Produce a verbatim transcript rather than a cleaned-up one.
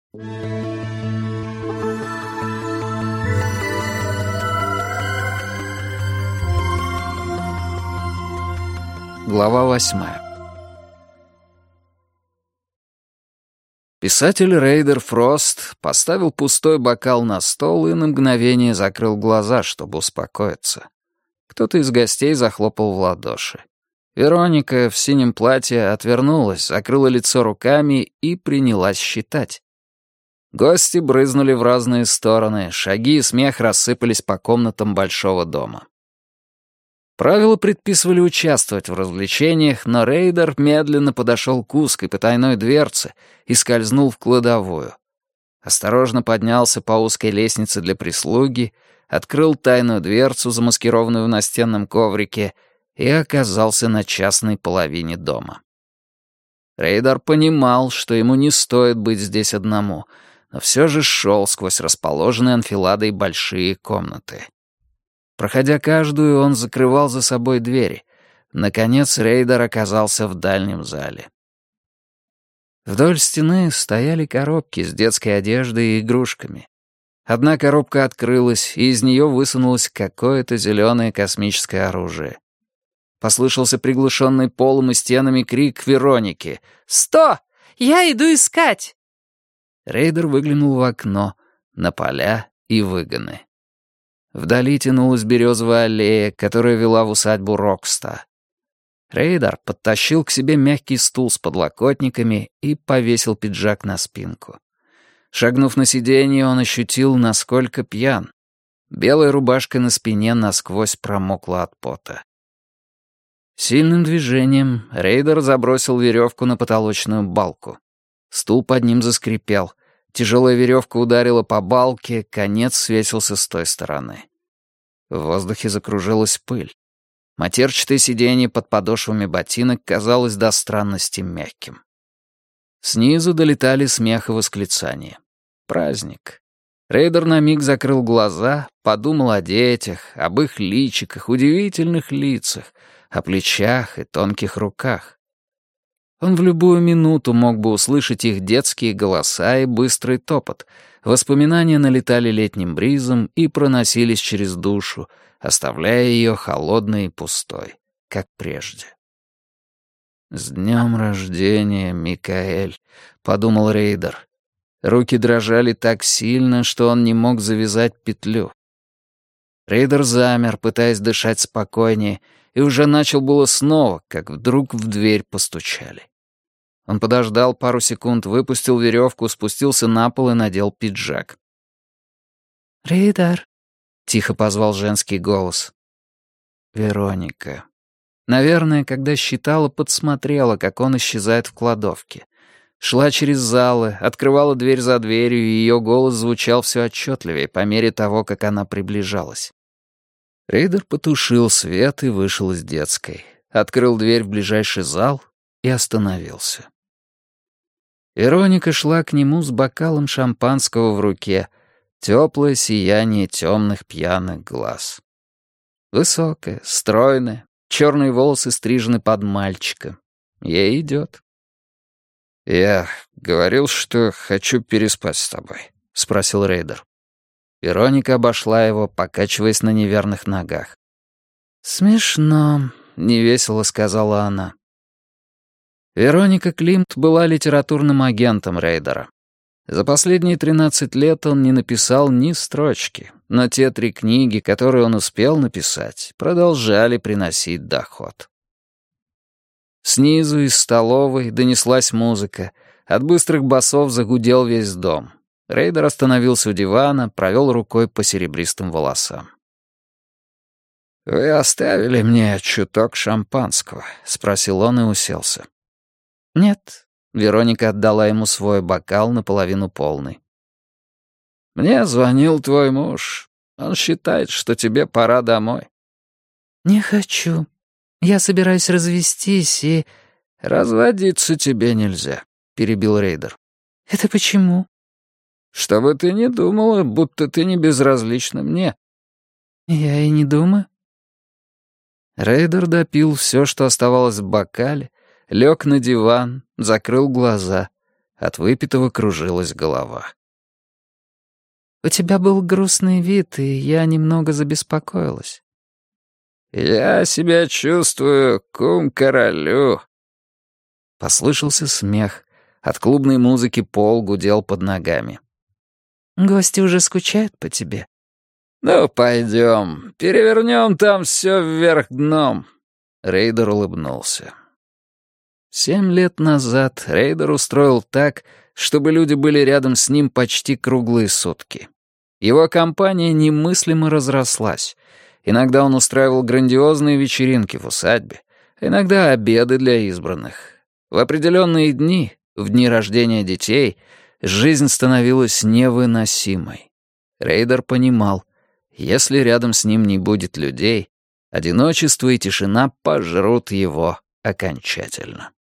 Глава восьмая. Писатель Рейдер Фрост поставил пустой бокал на стол и на мгновение закрыл глаза, чтобы успокоиться. Кто-то из гостей захлопал в ладоши. Вероника в синем платье отвернулась, закрыла лицо руками и принялась считать. Гости брызнули в разные стороны, шаги и смех рассыпались по комнатам большого дома. Правила предписывали участвовать в развлечениях, но Рейдер медленно подошел к узкой потайной дверце и скользнул в кладовую. Осторожно поднялся по узкой лестнице для прислуги, открыл тайную дверцу, замаскированную в настенном коврике, и оказался на частной половине дома. Рейдер понимал, что ему не стоит быть здесь одному, но все же шел сквозь расположенные анфиладой большие комнаты. Проходя каждую, он закрывал за собой двери. Наконец Рейдер оказался в дальнем зале. Вдоль стены стояли коробки с детской одеждой и игрушками. Одна коробка открылась, и из нее высунулось какое-то зеленое космическое оружие. Послышался приглушенный полом и стенами крик Вероники. «Сто! Я иду искать!» Рейдер выглянул в окно, на поля и выгоны. Вдали тянулась березовая аллея, которая вела в усадьбу Рокста. Рейдер подтащил к себе мягкий стул с подлокотниками и повесил пиджак на спинку. Шагнув на сиденье, он ощутил, насколько пьян. Белая рубашка на спине насквозь промокла от пота. Сильным движением Рейдер забросил веревку на потолочную балку. Стул под ним заскрипел. Тяжелая веревка ударила по балке, конец свесился с той стороны. В воздухе закружилась пыль. Матерчатое сиденье под подошвами ботинок казалось до странности мягким. Снизу долетали смех и восклицания. Праздник. Рейдер на миг закрыл глаза, подумал о детях, об их личиках, удивительных лицах, о плечах и тонких руках. Он в любую минуту мог бы услышать их детские голоса и быстрый топот. Воспоминания налетали летним бризом и проносились через душу, оставляя ее холодной и пустой, как прежде. «С днем рождения, Микаэль», — подумал Рейдер. Руки дрожали так сильно, что он не мог завязать петлю. Рейдер замер, пытаясь дышать спокойнее, и уже начал было снова, как вдруг в дверь постучали. Он подождал пару секунд, выпустил веревку, спустился на пол и надел пиджак. «Рейдер», — тихо позвал женский голос. Вероника. Наверное, когда считала, подсмотрела, как он исчезает в кладовке. Шла через залы, открывала дверь за дверью, и ее голос звучал все отчетливее по мере того, как она приближалась. Рейдер потушил свет и вышел из детской. Открыл дверь в ближайший зал и остановился. Вероника шла к нему с бокалом шампанского в руке, теплое сияние темных пьяных глаз. Высокая, стройная, черные волосы стрижены под мальчика. Ей идет. «Я говорил, что хочу переспать с тобой», — спросил Рейдер. Вероника обошла его, покачиваясь на неверных ногах. «Смешно», — невесело сказала она. Вероника Климт была литературным агентом Рейдера. За последние тринадцать лет он не написал ни строчки, но те три книги, которые он успел написать, продолжали приносить доход. Снизу из столовой донеслась музыка. От быстрых басов загудел весь дом. Рейдер остановился у дивана, провел рукой по серебристым волосам. «Вы оставили мне чуток шампанского?» — спросил он и уселся. «Нет», — Вероника отдала ему свой бокал наполовину полный. «Мне звонил твой муж. Он считает, что тебе пора домой». «Не хочу. Я собираюсь развестись и...» «Разводиться тебе нельзя», — перебил Рейдер. «Это почему?» «Чтобы ты не думала, будто ты не безразлична мне». «Я и не думаю». Рейдер допил все, что оставалось в бокале, лег на диван, закрыл глаза, От выпитого кружилась голова. «У тебя был грустный вид, и я немного забеспокоилась». «Я себя чувствую кум-королю». Послышался смех. От клубной музыки пол гудел под ногами. «Гости уже скучают по тебе?» «Ну, пойдем, перевернем там все вверх дном». Рейдер улыбнулся. Семь лет назад Рейдер устроил так, чтобы люди были рядом с ним почти круглые сутки. Его компания немыслимо разрослась. Иногда он устраивал грандиозные вечеринки в усадьбе, иногда обеды для избранных. В определенные дни, в дни рождения детей, жизнь становилась невыносимой. Рейдер понимал, если рядом с ним не будет людей, одиночество и тишина пожрут его окончательно.